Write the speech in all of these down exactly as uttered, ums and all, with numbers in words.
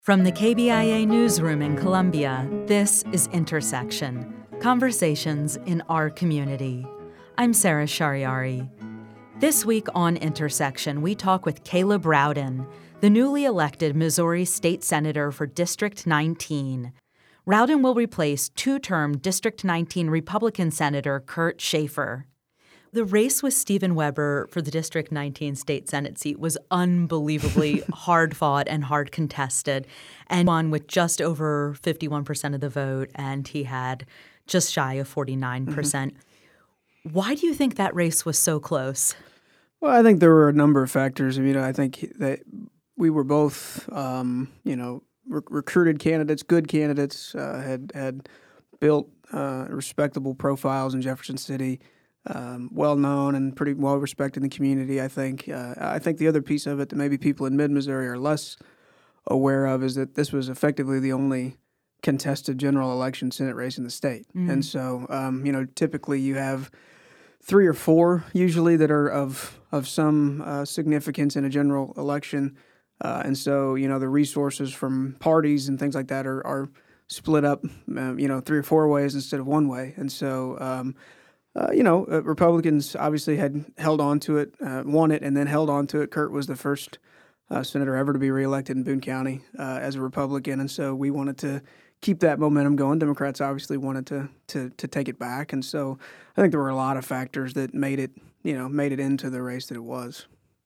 From the K B I A newsroom in Columbia, this is Intersection, Conversations in Our Community. I'm Sarah Shariari. This week on Intersection, we talk with Caleb Rowden, the newly elected Missouri State Senator for District nineteen. Rowden will replace two-term District nineteen Republican Senator Kurt Schaefer. The race with Stephen Weber for the District nineteen state Senate seat was unbelievably hard-fought and hard contested, and won with just over fifty-one percent of the vote, and he had just shy of forty-nine percent. Mm-hmm. Why do you think that race was so close? Well, I think there were a number of factors. I mean, I think that we were both, um, you know, rec- recruited candidates, good candidates, uh, had had built uh, respectable profiles in Jefferson City. Um, well known and pretty well respected in the community, I think. Uh, I think the other piece of it that maybe people in mid-Missouri are less aware of is that this was effectively the only contested general election Senate race in the state. Mm-hmm. And so, um, you know, typically you have three or four usually that are of of some uh, significance in a general election. Uh, and so, you know, the resources from parties and things like that are, are split up, uh, you know, three or four ways instead of one way. And so, um, Uh, you know, uh, Republicans obviously had held on to it, uh, won it, and then held on to it. Kurt was the first uh, senator ever to be reelected in Boone County uh, as a Republican, and so we wanted to keep that momentum going. Democrats obviously wanted to to to take it back, and so I think there were a lot of factors that made it, you know, made it into the race that it was.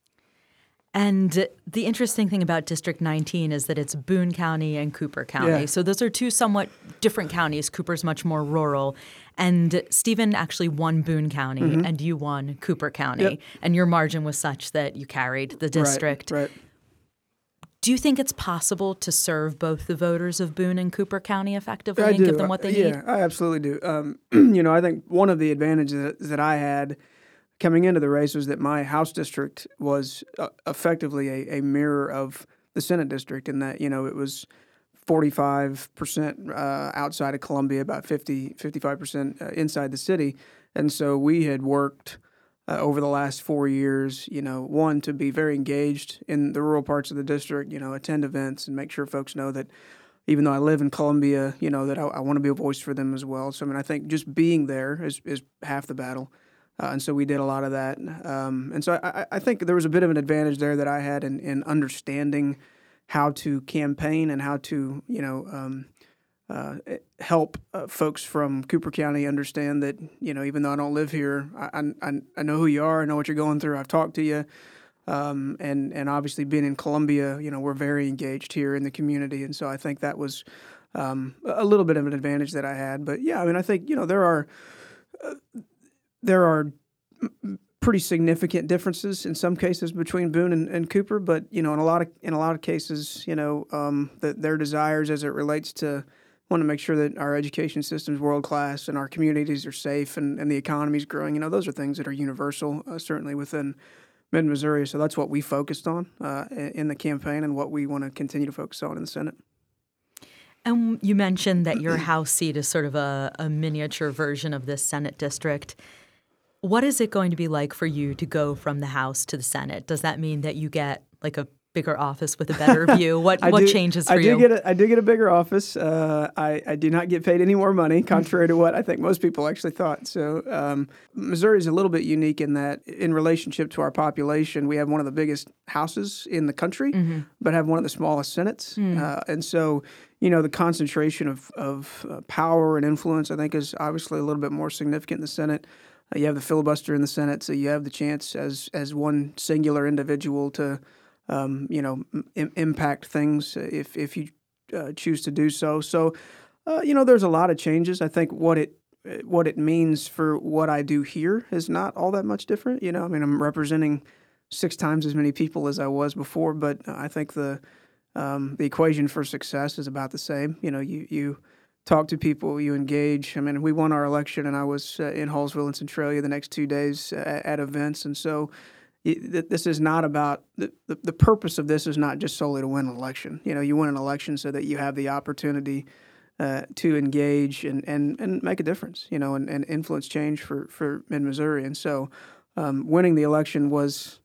And the interesting thing about District nineteen is that it's Boone County and Cooper County. Yeah. So those are two somewhat different counties. Cooper's much more rural. And Stephen actually won Boone County, mm-hmm. and you won Cooper County. Yep. And your margin was such that you carried the district. Right, right. Do you think it's possible to serve both the voters of Boone and Cooper County effectively I and do. give them what they yeah, need? Yeah, I absolutely do. Um, you know, I think one of the advantages that, that I had coming into the race was that my House district was uh, effectively a, a mirror of the Senate district in that, you know, it was forty-five percent uh, outside of Columbia, about fifty, fifty-five percent uh, inside the city. And so we had worked uh, over the last four years, you know, one, to be very engaged in the rural parts of the district, you know, attend events and make sure folks know that even though I live in Columbia, you know, that I, I want to be a voice for them as well. So, I mean, I think just being there is, is half the battle. Uh, and so we did a lot of that. Um, and so I, I think there was a bit of an advantage there that I had in, in understanding how to campaign and how to, you know, um, uh, help uh, folks from Cooper County understand that, you know, even though I don't live here, I, I, I know who you are, I know what you're going through, I've talked to you. Um, and, and obviously being in Columbia, you know, we're very engaged here in the community. And so I think that was um, a little bit of an advantage that I had. But, yeah, I mean, I think, you know, there are uh, there are pretty significant differences in some cases between Boone and, and Cooper, but you know, in a lot of in a lot of cases, you know, um, that their desires as it relates to want to make sure that our education system is world class and our communities are safe and, and the economy is growing. You know, those are things that are universal, uh, certainly within Mid Missouri. So that's what we focused on uh, in the campaign and what we want to continue to focus on in the Senate. And you mentioned that your House seat is sort of a, a miniature version of this Senate district. What is it going to be like for you to go from the House to the Senate? Does that mean that you get like a bigger office with a better view? What what do, changes for I do you? Get a, I do get a bigger office. Uh, I, I do not get paid any more money, contrary to what I think most people actually thought. So um, Missouri is a little bit unique in that in relationship to our population, we have one of the biggest houses in the country, mm-hmm. but have one of the smallest Senates. Mm. Uh, and so, you know, the concentration of, of uh, power and influence, I think, is obviously a little bit more significant in the Senate. Uh, you have the filibuster in the Senate, so you have the chance as as one singular individual to, um, you know, m- impact things if if you uh, choose to do so. So, uh, you know, there's a lot of changes. I think what it what it means for what I do here is not all that much different. You know, I mean, I'm representing six times as many people as I was before, but I think the um, the equation for success is about the same. You know, you you. talk to people, you engage. I mean, we won our election, and I was uh, in Hallsville and Centralia the next two days uh, at events. And so it, this is not about the, the, the purpose of this is not just solely to win an election. You know, you win an election so that you have the opportunity uh, to engage and, and, and make a difference, you know, and, and influence change for, for Mid-Missouri. And so um, winning the election was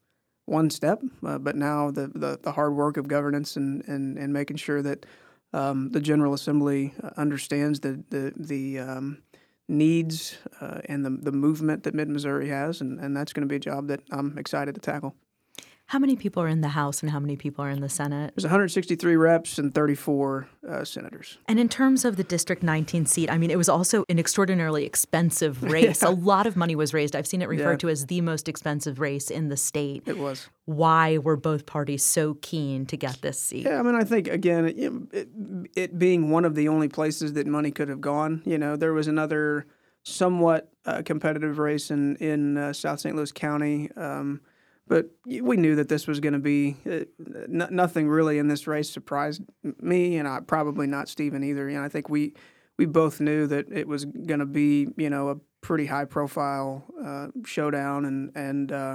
one step, uh, but now the, the, the hard work of governance and, and, and making sure that um, the General Assembly understands the the, the um, needs uh, and the, the movement that Mid-Missouri has, and, and that's going to be a job that I'm excited to tackle. How many people are in the House and how many people are in the Senate? There's one hundred sixty-three reps and thirty-four uh, senators. And in terms of the District nineteen seat, I mean, it was also an extraordinarily expensive race. Yeah. A lot of money was raised. I've seen it referred Yeah. to as the most expensive race in the state. It was. Why were both parties so keen to get this seat? Yeah, I mean, I think, again, it, it, it being one of the only places that money could have gone, you know, there was another somewhat uh, competitive race in, in uh, South Saint Louis County. Um, But we knew that this was going to be uh, n- nothing really in this race surprised me, and I, probably not Stephen either. You know, I think we we both knew that it was going to be, you know, a pretty high profile uh, showdown, and and uh,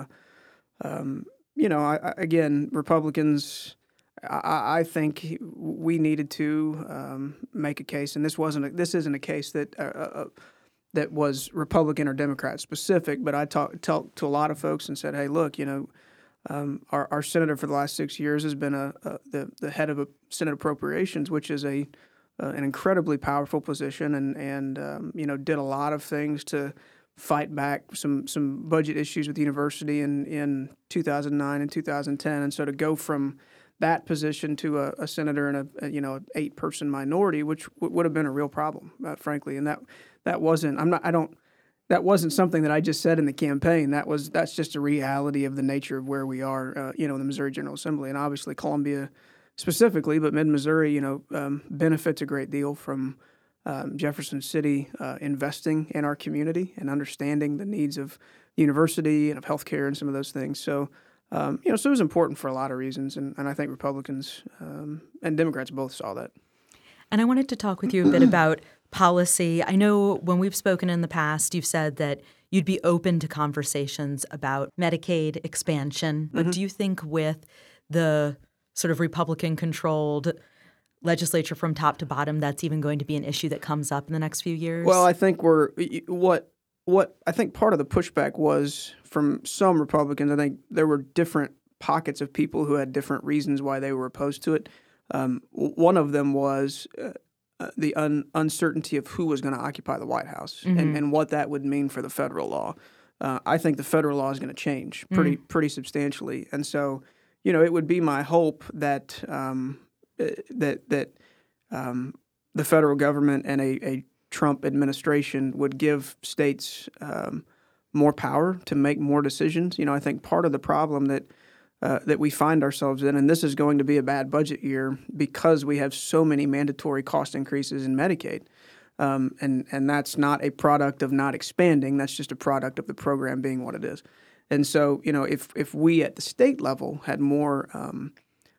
um, you know, I, I, again, Republicans. I, I think we needed to um, make a case, and this wasn't. A, this isn't a case that. Uh, uh, that was Republican or Democrat specific, but I talked talk to a lot of folks and said, hey, look, you know, um, our, our senator for the last six years has been a, a the, the head of a Senate Appropriations, which is a uh, an incredibly powerful position, and, and um, you know, did a lot of things to fight back some some budget issues with the university in, in two thousand nine and two thousand ten. And so to go from that position to a, a senator in a, a you know an eight person minority, which w- would have been a real problem, uh, frankly, and that that wasn't I'm not I don't that wasn't something that I just said in the campaign. That was that's just a reality of the nature of where we are, uh, you know, in the Missouri General Assembly, and obviously Columbia specifically, but Mid-Missouri, you know, um, benefits a great deal from um, Jefferson City uh, investing in our community and understanding the needs of the university and of healthcare and some of those things. So. Um, you know, so it was important for a lot of reasons, and, and I think Republicans um, and Democrats both saw that. And I wanted to talk with you a bit about policy. I know when we've spoken in the past, you've said that you'd be open to conversations about Medicaid expansion. But Mm-hmm. do you think with the sort of Republican-controlled legislature from top to bottom, that's even going to be an issue that comes up in the next few years? Well, I think we're what what I think part of the pushback was from some Republicans. I think there were different pockets of people who had different reasons why they were opposed to it. Um, one of them was uh, uh, the un- uncertainty of who was going to occupy the White House Mm-hmm. and, and what that would mean for the federal law. Uh, I think the federal law is going to change pretty Mm. pretty substantially, and so you know it would be my hope that um, uh, that that um, the federal government and a, a Trump administration would give states um, more power to make more decisions. You know, I think part of the problem that uh, that we find ourselves in, and this is going to be a bad budget year because we have so many mandatory cost increases in Medicaid, um, and and that's not a product of not expanding. That's just a product of the program being what it is. And so, you know, if if we at the state level had more um,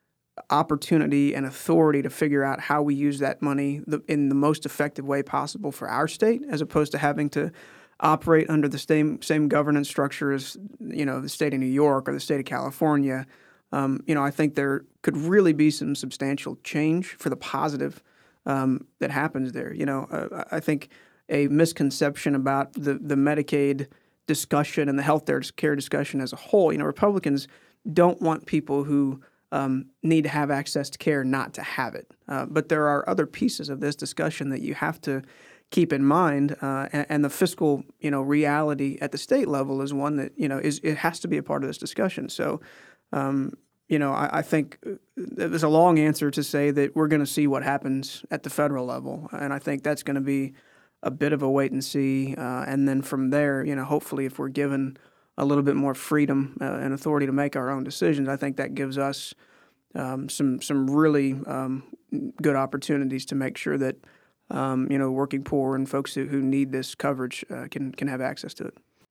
opportunity and authority to figure out how we use that money the, in the most effective way possible for our state, as opposed to having to operate under the same same governance structure as, you know, the state of New York or the state of California, um, you know, I think there could really be some substantial change for the positive um, that happens there. You know, uh, I think a misconception about the, the Medicaid discussion and the health care discussion as a whole, you know, Republicans don't want people who Um, need to have access to care not to have it. Uh, but there are other pieces of this discussion that you have to keep in mind, uh, and, and the fiscal, you know, reality at the state level is one that, you know, is it has to be a part of this discussion. So, um, you know, I, I think there's a long answer to say that we're going to see what happens at the federal level, and I think that's going to be a bit of a wait and see, uh, and then from there, you know, hopefully if we're given a little bit more freedom uh, and authority to make our own decisions, I think that gives us um, some some really um, good opportunities to make sure that um, you know working poor and folks who, who need this coverage uh, can can have access to it.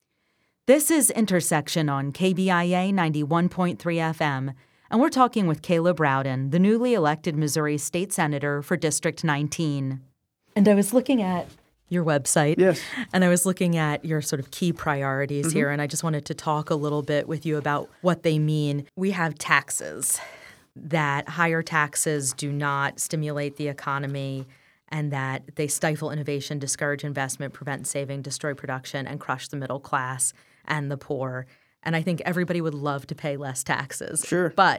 This is Intersection on K B I A ninety-one point three F M, and we're talking with Caleb Rowden, the newly elected Missouri State Senator for District nineteen. And I was looking at your website. Yes. And I was looking at your sort of key priorities Mm-hmm. here, and I just wanted to talk a little bit with you about what they mean. We have taxes, that higher taxes do not stimulate the economy, and that they stifle innovation, discourage investment, prevent saving, destroy production, and crush the middle class and the poor. and I think everybody would love to pay less taxes. Sure. But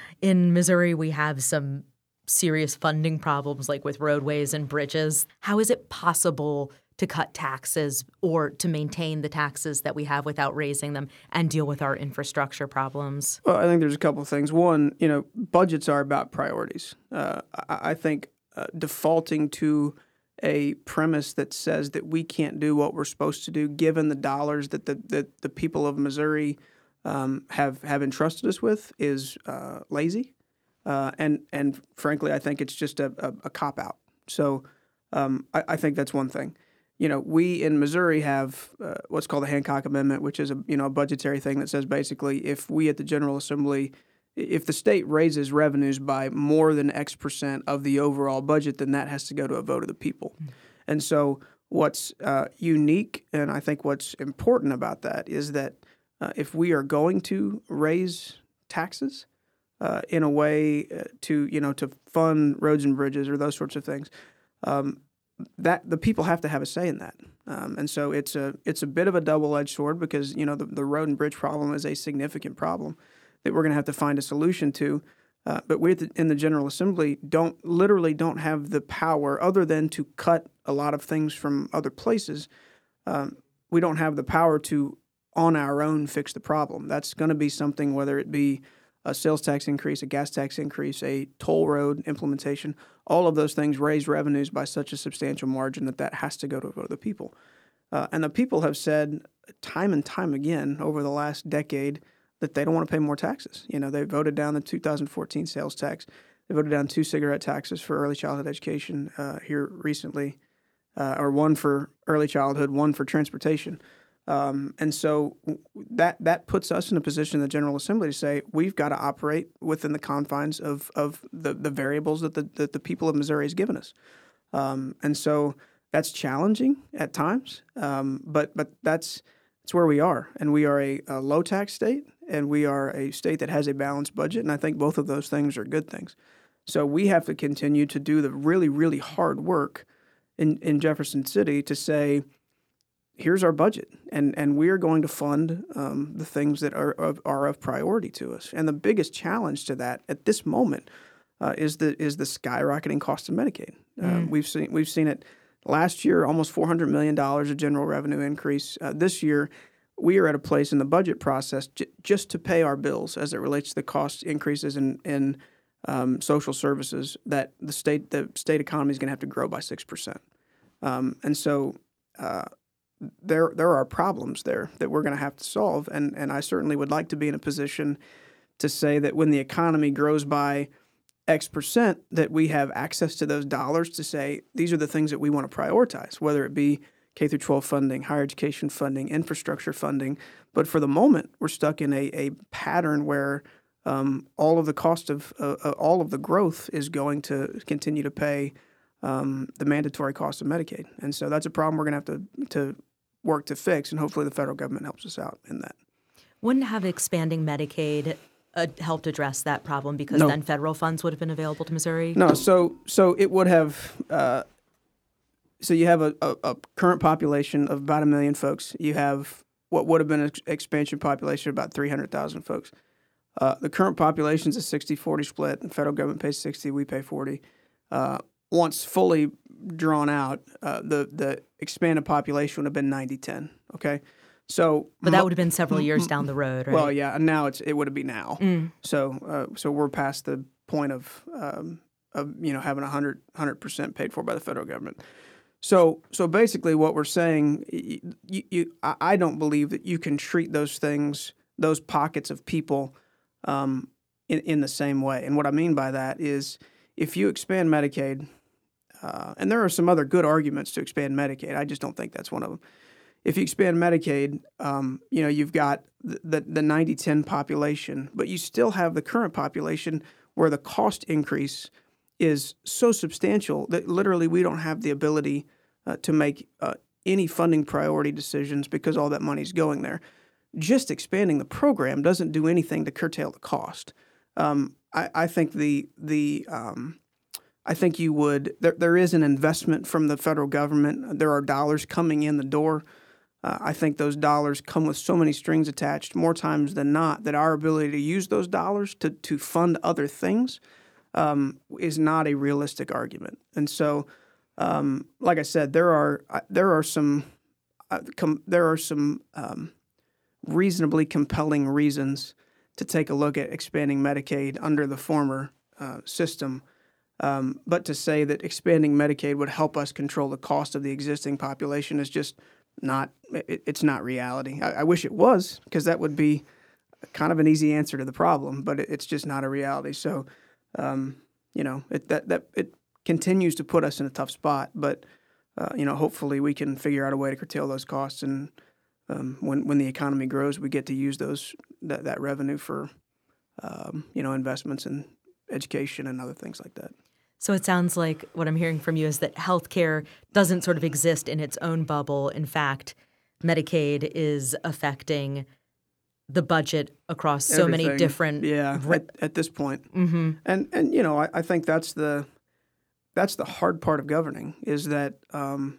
in Missouri, we have some serious funding problems, like with roadways and bridges. How is it possible to cut taxes or to maintain the taxes that we have without raising them and deal with our infrastructure problems? Well, I think there's a couple of things. One, you know, budgets are about priorities. Uh, I, I think uh, defaulting to a premise that says that we can't do what we're supposed to do, given the dollars that the that the people of Missouri um, have have entrusted us with, is uh, lazy, uh, and and frankly, I think it's just a, a, a cop out. So um, I, I think that's one thing. You know, we in Missouri have uh, what's called the Hancock Amendment, which is a you know a budgetary thing that says basically if we at the General Assembly, if the state raises revenues by more than X percent of the overall budget, then that has to go to a vote of the people. Mm-hmm. And so what's uh, unique, and I think what's important about that is that uh, if we are going to raise taxes uh, in a way uh, to you know to fund roads and bridges or those sorts of things, um, that the people have to have a say in that. Um, and so it's a it's a bit of a double-edged sword because you know the, the road and bridge problem is a significant problem that we're going to have to find a solution to. Uh, but we in the General Assembly don't literally don't have the power other than to cut a lot of things from other places. Um, we don't have the power to, on our own, fix the problem. That's going to be something, whether it be a sales tax increase, a gas tax increase, a toll road implementation, all of those things raise revenues by such a substantial margin that that has to go to a vote of the people. Uh, and the people have said time and time again over the last decade that they don't want to pay more taxes. You know, they voted down the two thousand fourteen sales tax. They voted down two cigarette taxes for early childhood education uh, here recently, uh, or one for early childhood, one for transportation. Um, and so that that puts us in a position in the General Assembly to say we've got to operate within the confines of of the, the variables that the that the people of Missouri has given us. Um, and so that's challenging at times, um, but but that's that's where we are. And we are a, a low tax state, and we are a state that has a balanced budget. And I think both of those things are good things. So we have to continue to do the really, really hard work in, in Jefferson City to say, here's our budget, and, and we are going to fund um, the things that are of, are of priority to us. And the biggest challenge to that at this moment uh, is the is the skyrocketing cost of Medicaid. Mm. Um, we've seen we've seen it last year, almost four hundred million dollars of general revenue increase. Uh, this year, we are at a place in the budget process j- just to pay our bills as it relates to the cost increases in in um, social services that the state the state economy is going to have to grow by six percent. Um, and so. Uh, There, there are problems there that we're going to have to solve, and, and I certainly would like to be in a position to say that when the economy grows by X percent, that we have access to those dollars to say these are the things that we want to prioritize, whether it be K through twelve funding, higher education funding, infrastructure funding. But for the moment, we're stuck in a, a pattern where um, all of the cost of uh, uh, all of the growth is going to continue to pay um, the mandatory cost of Medicaid, and so that's a problem we're going to have to to work to fix, and hopefully the federal government helps us out in that. Wouldn't have expanding Medicaid uh, helped address that problem because no. then federal funds would have been available to Missouri? No, so so it would have. Uh, so you have a, a, a current population of about a million folks. You have what would have been an expansion population of about three hundred thousand folks. Uh, the current population is a sixty forty split. The federal government pays sixty, we pay forty. Uh, once fully drawn out, uh, the the expanded population would have been ninety ten. Okay, so but that would have been several years down the road, right? Well, yeah, and now it's it would be now. Mm. So uh, so we're past the point of um, of you know having a hundred hundred percent paid for by the federal government. So so basically, what we're saying, you, you I don't believe that you can treat those things, those pockets of people, um, in in the same way. And what I mean by that is, if you expand Medicaid. Uh, and there are some other good arguments to expand Medicaid. I just don't think that's one of them. If you expand Medicaid, um, you know, you've got the, the, the ninety ten population, but you still have the current population where the cost increase is so substantial that literally we don't have the ability uh, to make uh, any funding priority decisions because all that money is going there. Just expanding the program doesn't do anything to curtail the cost. Um, I, I think the the um, I think you would. There, there is an investment from the federal government. There are dollars coming in the door, Uh, I think those dollars come with so many strings attached more times than not that our ability to use those dollars to, to fund other things um, is not a realistic argument. And so, um, like I said, there are uh, there are some uh, com- there are some um, reasonably compelling reasons to take a look at expanding Medicaid under the former uh, system. Um, but to say that expanding Medicaid would help us control the cost of the existing population is just not, it, it's not reality. I, I wish it was, because that would be kind of an easy answer to the problem, but it, it's just not a reality. So, um, you know, it, that, that it continues to put us in a tough spot, but, uh, you know, hopefully we can figure out a way to curtail those costs. And um, when, when the economy grows, we get to use those, that, that revenue for, um, you know, investments in education and other things like that. So it sounds like what I'm hearing from you is that healthcare doesn't sort of exist in its own bubble. In fact, Medicaid is affecting the budget across so Everything. many different. Yeah, Re- at, at this point. Mm-hmm. And and you know, I, I think that's the that's the hard part of governing is that um,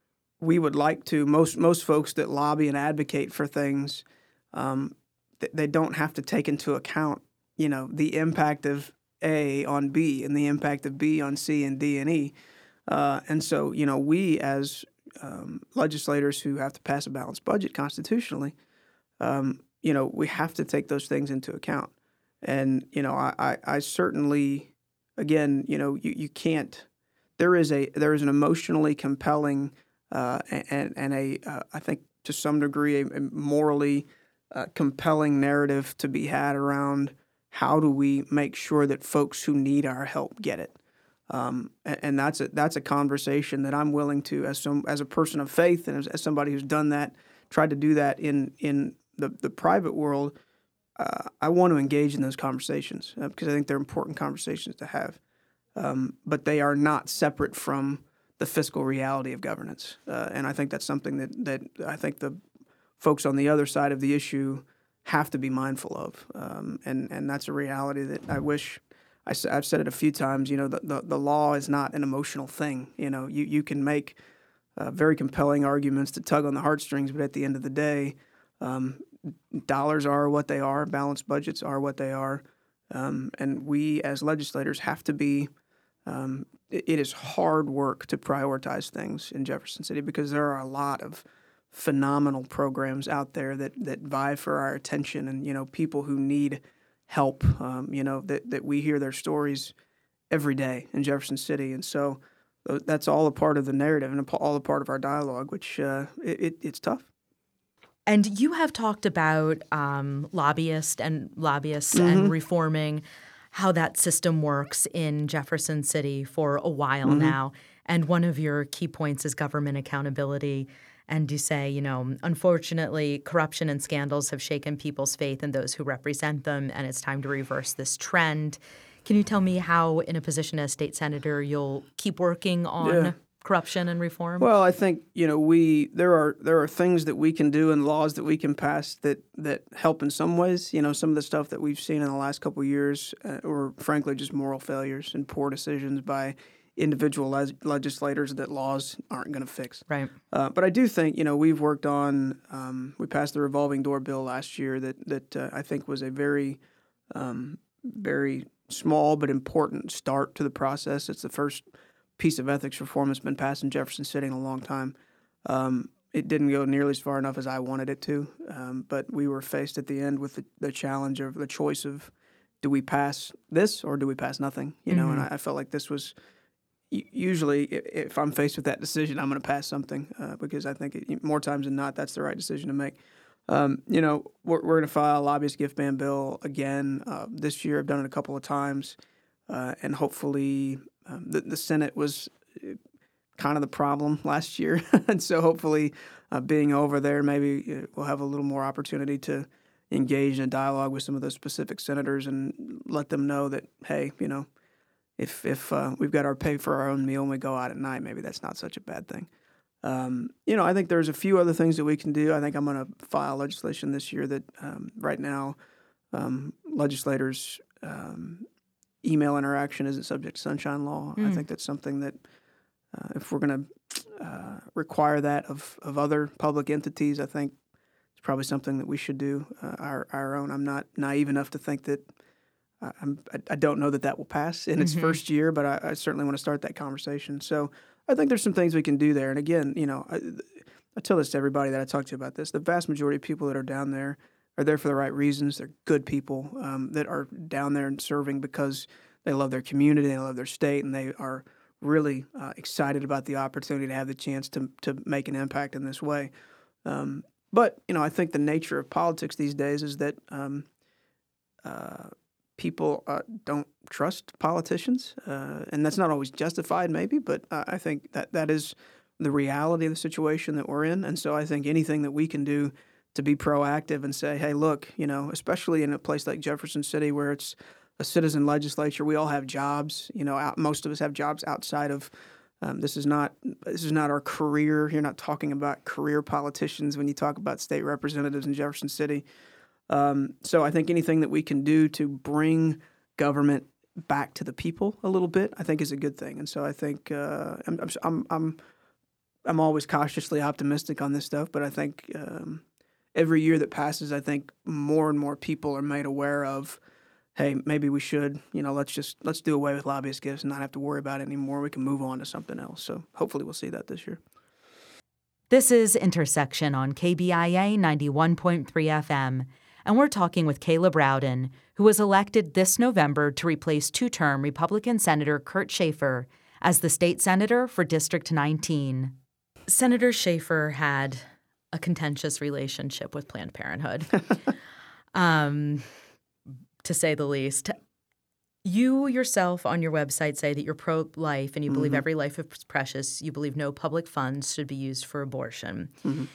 we would like to most most folks that lobby and advocate for things, um, th- they don't have to take into account, you know, the impact of A on B and the impact of B on C and D and E. Uh, and so, you know, we as um, legislators who have to pass a balanced budget constitutionally, um, you know, we have to take those things into account. And, you know, I, I, I certainly, again, you know, you, you can't, there is a, there is an emotionally compelling uh, and, and a, uh, I think to some degree, a, a morally uh, compelling narrative to be had around how do we make sure that folks who need our help get it? Um, and, and that's a that's a conversation that I'm willing to, as some as a person of faith and as, as somebody who's done that, tried to do that in in the the private world. Uh, I want to engage in those conversations uh, because I think they're important conversations to have. Um, but they are not separate from the fiscal reality of governance, uh, and I think that's something that that I think the folks on the other side of the issue have to be mindful of, um, and and that's a reality that I wish I, I've said it a few times. You know, the, the the law is not an emotional thing. You know, you you can make uh, very compelling arguments to tug on the heartstrings, but at the end of the day, um, dollars are what they are, balanced budgets are what they are, um, and we as legislators have to be. Um, it, it is hard work to prioritize things in Jefferson City because there are a lot of phenomenal programs out there that, that vie for our attention, and you know, people who need help, um, you know, that, that we hear their stories every day in Jefferson City, and so that's all a part of the narrative and all a part of our dialogue, which uh, it, it, it's tough. And you have talked about um, lobbyists and lobbyists Mm-hmm. and reforming how that system works in Jefferson City for a while Mm-hmm. now, and one of your key points is government accountability. And you say, you know, unfortunately, corruption and scandals have shaken people's faith in those who represent them, and it's time to reverse this trend. Can you tell me how, in a position as state senator, you'll keep working on Yeah. corruption and reform? Well, I think, you know, we there are there are things that we can do and laws that we can pass that, that help in some ways. You know, some of the stuff that we've seen in the last couple of years, uh, or frankly, just moral failures and poor decisions by individual le- legislators that laws aren't going to fix. Right. Uh, but I do think, you know, we've worked on, um, we passed the revolving door bill last year that, that uh, I think was a very, um, very small but important start to the process. It's the first piece of ethics reform that's been passed in Jefferson City in a long time. Um, it didn't go nearly as far enough as I wanted it to, um, but we were faced at the end with the, the challenge of the choice of, do we pass this or do we pass nothing? You know, Mm-hmm. and I, I felt like this was, usually, if I'm faced with that decision, I'm going to pass something uh, because I think it, more times than not, that's the right decision to make. Um, you know, we're, we're going to file a lobbyist gift ban bill again uh, this year. I've done it a couple of times, uh, and hopefully um, the, the Senate was kind of the problem last year. And so hopefully uh, being over there, maybe we'll have a little more opportunity to engage in a dialogue with some of those specific senators and let them know that, hey, you know, If if uh, we've got our pay for our own meal and we go out at night, maybe that's not such a bad thing. Um, you know, I think there's a few other things that we can do. I think I'm going to file legislation this year that um, right now um, legislators' um, email interaction isn't subject to sunshine law. Mm. I think that's something that uh, if we're going to uh, require that of, of other public entities, I think it's probably something that we should do uh, our our own. I'm not naive enough to think that uh, I'm, I, I don't know that that will pass in its Mm-hmm. first year, but I, I certainly want to start that conversation. So I think there's some things we can do there. And again, you know, I, I tell this to everybody that I talk to about this. The vast majority of people that are down there are there for the right reasons. They're good people um, that are down there and serving because they love their community, they love their state, and they are really uh, excited about the opportunity to have the chance to to make an impact in this way. Um, but you know, I think the nature of politics these days is that um, uh, people uh, don't trust politicians, uh, and that's not always justified, maybe. But uh, I think that that is the reality of the situation that we're in, and so I think anything that we can do to be proactive and say, hey, look, you know, especially in a place like Jefferson City where it's a citizen legislature. We all have jobs. You know, out, most of us have jobs outside of. Um, this is not. This is not our career. You're not talking about career politicians when you talk about state representatives in Jefferson City. Um, so I think anything that we can do to bring government back to the people a little bit, I think, is a good thing. And so I think uh, I'm, I'm I'm I'm always cautiously optimistic on this stuff. But I think um, every year that passes, I think more and more people are made aware of, hey, maybe we should, you know, let's just let's do away with lobbyist gifts and not have to worry about it anymore. We can move on to something else. So hopefully we'll see that this year. This is Intersection on K B I A ninety-one point three F M, and we're talking with Caleb Rowden, who was elected this November to replace two-term Republican Senator Kurt Schaefer as the state senator for District nineteen. Senator Schaefer had a contentious relationship with Planned Parenthood. um to say the least. You yourself on your website say that you're pro-life and you believe Mm-hmm. every life is precious. You believe no public funds should be used for abortion. Mm-hmm.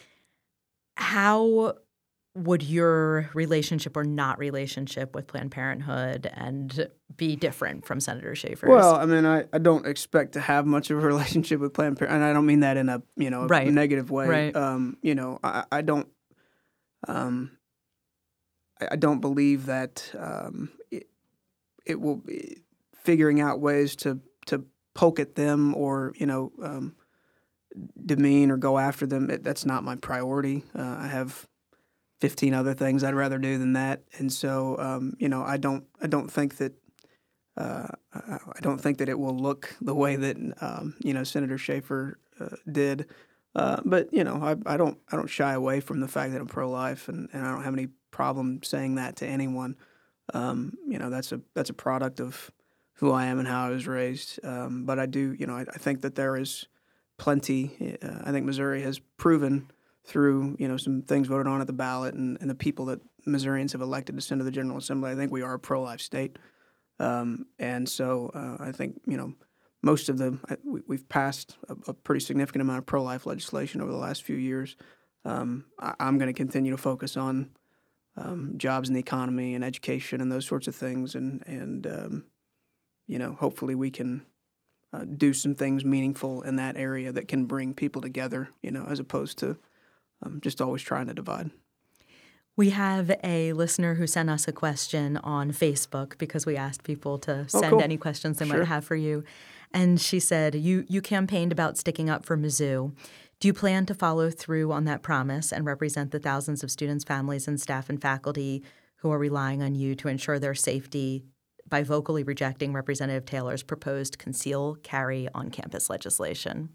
How would your relationship or not relationship with Planned Parenthood and be different from Senator Schaefer's? Well, I mean, I, I don't expect to have much of a relationship with Planned Parenthood, and I don't mean that in a you know a Right. negative way. Right. Um, you know, I, I don't um, I, I don't believe that um, it, it will be figuring out ways to to poke at them or you know um, demean or go after them. It, that's not my priority. Uh, I have fifteen other things I'd rather do than that, and so um, you know I don't I don't think that uh, I, I don't think that it will look the way that um, you know Senator Schaefer uh, did. Uh, but you know I, I don't I don't shy away from the fact that I'm pro-life, and, and I don't have any problem saying that to anyone. Um, you know that's a that's a product of who I am and how I was raised. Um, but I do you know I, I think that there is plenty. Uh, I think Missouri has proven through you know some things voted on at the ballot and, and the people that Missourians have elected to send to the General Assembly. I think we are a pro-life state, um, and so uh, I think you know most of the I, we, we've passed a, a pretty significant amount of pro-life legislation over the last few years. Um, I, I'm going to continue to focus on um, jobs in the economy and education and those sorts of things, and and um, you know hopefully we can uh, do some things meaningful in that area that can bring people together. You know, as opposed to um, just always trying to divide. We have a listener who sent us a question on Facebook because we asked people to Oh, send cool. any questions they Sure. might have for you. And she said, you, you campaigned about sticking up for Mizzou. Do you plan to follow through on that promise and represent the thousands of students, families, and staff and faculty who are relying on you to ensure their safety by vocally rejecting Representative Taylor's proposed conceal carry on campus legislation?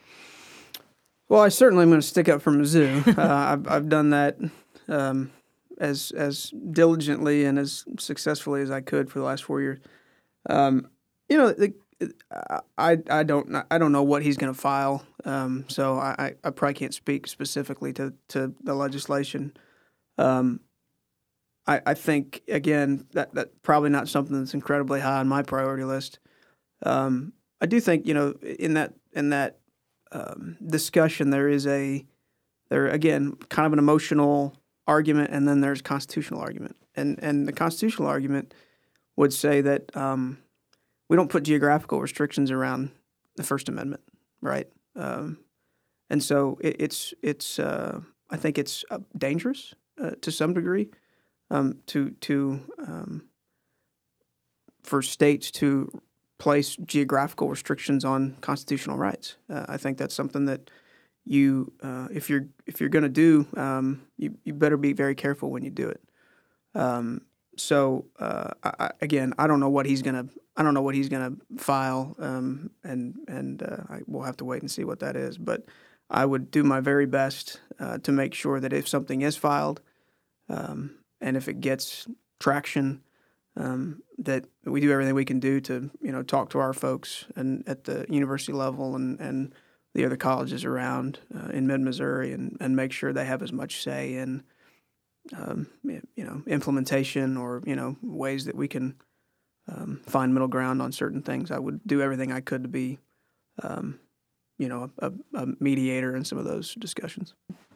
Well, I certainly am going to stick up for Mizzou. uh, I've, I've done that um, as as diligently and as successfully as I could for the last four years. Um, you know, the, I I don't I don't know what he's going to file, um, so I, I probably can't speak specifically to, to the legislation. Um, I, I think again that that probably not something that's incredibly high on my priority list. Um, I do think you know in that in that um, discussion there is a there again kind of an emotional argument, and then there's a constitutional argument, and and the constitutional argument would say that um, we don't put geographical restrictions around the First Amendment, right? Um, and so it, it's it's uh, I think it's uh, dangerous uh, to some degree um, to to um, for states to place geographical restrictions on constitutional rights. Uh, I think that's something that you, uh, if you're if you're going to do, um, you you better be very careful when you do it. Um, so uh, I, I, again, I don't know what he's gonna I don't know what he's gonna file, um, and and uh, I, we'll have to wait and see what that is. But I would do my very best uh, to make sure that if something is filed, um, and if it gets traction, um, that we do everything we can do to, you know, talk to our folks and at the university level and, and the other colleges around uh, in mid-Missouri and, and make sure they have as much say in, um, you know, implementation or, you know, ways that we can um, find middle ground on certain things. I would do everything I could to be, um, you know, a, a mediator in some of those discussions.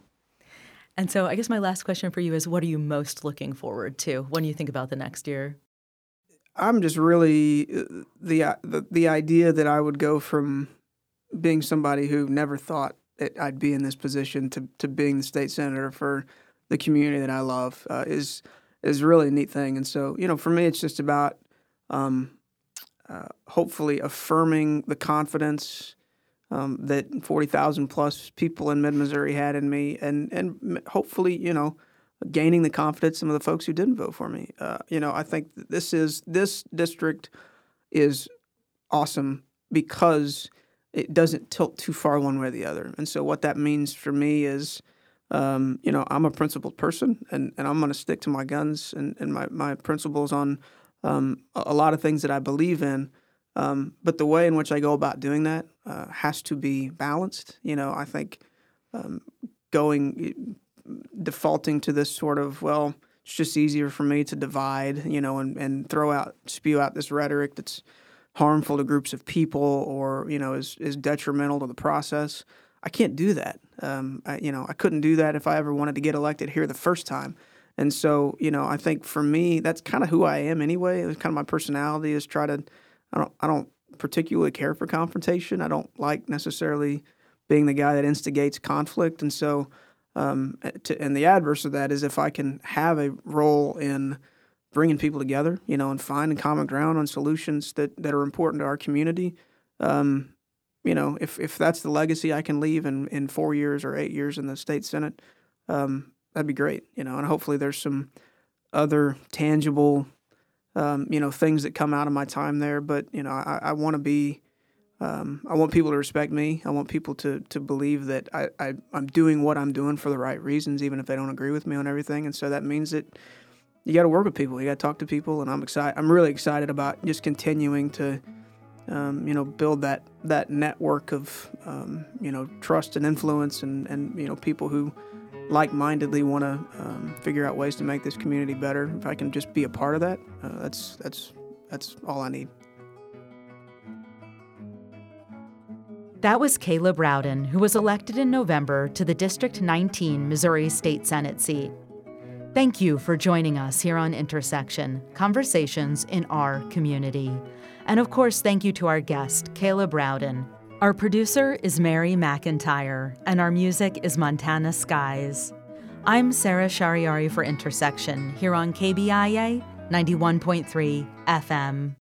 And so I guess my last question for you is, what are you most looking forward to when you think about the next year? I'm just really the the, the idea that I would go from being somebody who never thought that I'd be in this position to, to being the state senator for the community that I love uh, is is really a neat thing. And so, you know, for me, it's just about um, uh, hopefully affirming the confidence Um, that forty thousand plus people in mid-Missouri had in me, and and hopefully, you know, gaining the confidence of some of the folks who didn't vote for me. Uh, you know, I think that this is this district is awesome because it doesn't tilt too far one way or the other. And so what that means for me is, um, you know, I'm a principled person, and, and I'm going to stick to my guns and, and my, my principles on um, a lot of things that I believe in. Um, but the way in which I go about doing that uh, has to be balanced. You know, I think um, going, defaulting to this sort of, well, it's just easier for me to divide, you know, and, and throw out, spew out this rhetoric that's harmful to groups of people or, you know, is, is detrimental to the process. I can't do that. Um, I, you know, I couldn't do that if I ever wanted to get elected here the first time. And so, you know, I think for me, that's kind of who I am anyway. It's kind of my personality is try to, I don't I don't particularly care for confrontation. I don't like necessarily being the guy that instigates conflict. And so, um, to, and the adverse of that is if I can have a role in bringing people together, you know, and finding common ground on solutions that, that are important to our community, um, you know, if, if that's the legacy I can leave in, in four years or eight years in the state Senate, um, that'd be great, you know, and hopefully there's some other tangible Um, you know, things that come out of my time there. But, you know, I, I want to be, um, I want people to respect me. I want people to to believe that I, I, I'm doing what I'm doing for the right reasons, even if they don't agree with me on everything. And so that means that you got to work with people. You got to talk to people. And I'm excited. I'm really excited about just continuing to, um, you know, build that that network of, um, you know, trust and influence and, and you know, people who like-mindedly want to um, figure out ways to make this community better. If I can just be a part of that, uh, that's that's that's all I need. That was Caleb Rowden, who was elected in November to the District nineteen Missouri State Senate seat. Thank you for joining us here on Intersection, Conversations in Our Community. And of course, thank you to our guest, Caleb Rowden. Our producer is Mary McIntyre, and our music is Montana Skies. I'm Sarah Shariari for Intersection here on K B I A ninety-one point three F M.